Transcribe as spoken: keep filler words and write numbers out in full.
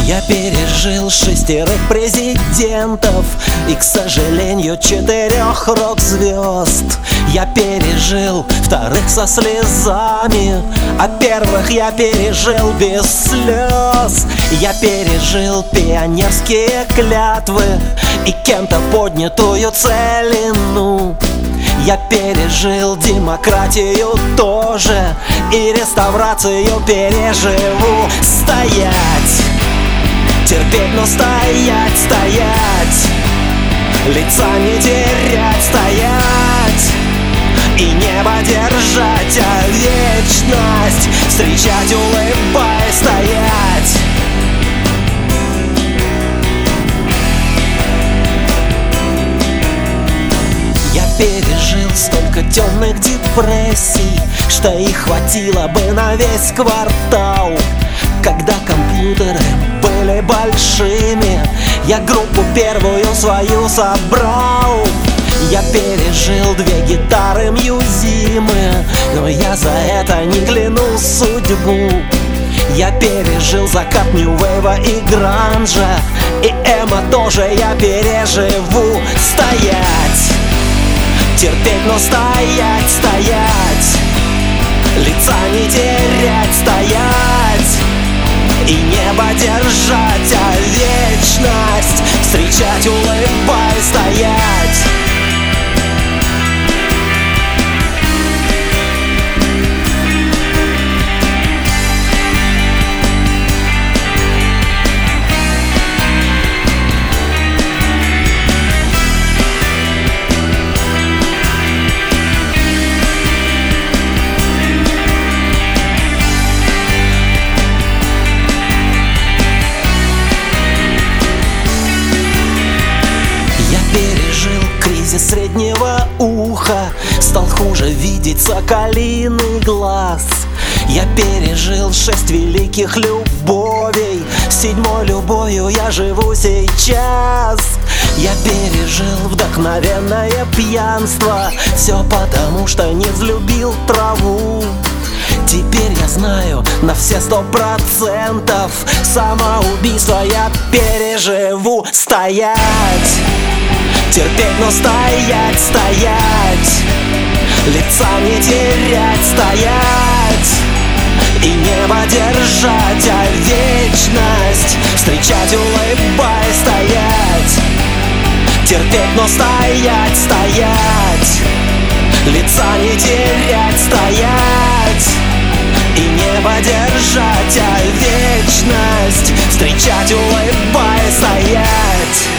Я пережил шестерых президентов и, к сожалению, четырех рок-звезд. Я пережил вторых со слезами, а первых я пережил без слез. Я пережил пионерские клятвы и кем-то поднятую целину. Я пережил демократию тоже и реставрацию переживу. Стоять, терпеть, но стоять, стоять, лица не терять, стоять и небо держать, а вечность встречать, улыбаясь, стоять. Я пережил столько темных депрессий, что их хватило бы на весь квартал. Когда компьютеры были большими, я группу первую свою собрал. Я пережил две гитары Мьюзимы, но я за это не кляну судьбу. Я пережил закат нью-вейва и гранжа, и эмо тоже я переживу. Стоять, терпеть, но стоять, стоять, лица не терять, стоять и небо держать, а вечность встречать, улыбаясь, стоять. Пережил кризис среднего уха, стал хуже видеть соколиный глаз. Я пережил шесть великих любовей, седьмой любовью я живу сейчас. Я пережил вдохновенное пьянство, все потому, что не взлюбил траву. Теперь я знаю на все сто процентов, самоубийство я переживу. Стоять, терпеть, но стоять, стоять, лица не терять, стоять и небо держать, а вечность встречать, улыбаясь, стоять. Терпеть, но стоять, стоять, лица не терять, стоять и небо держать, а вечность встречать, улыбаясь, стоять.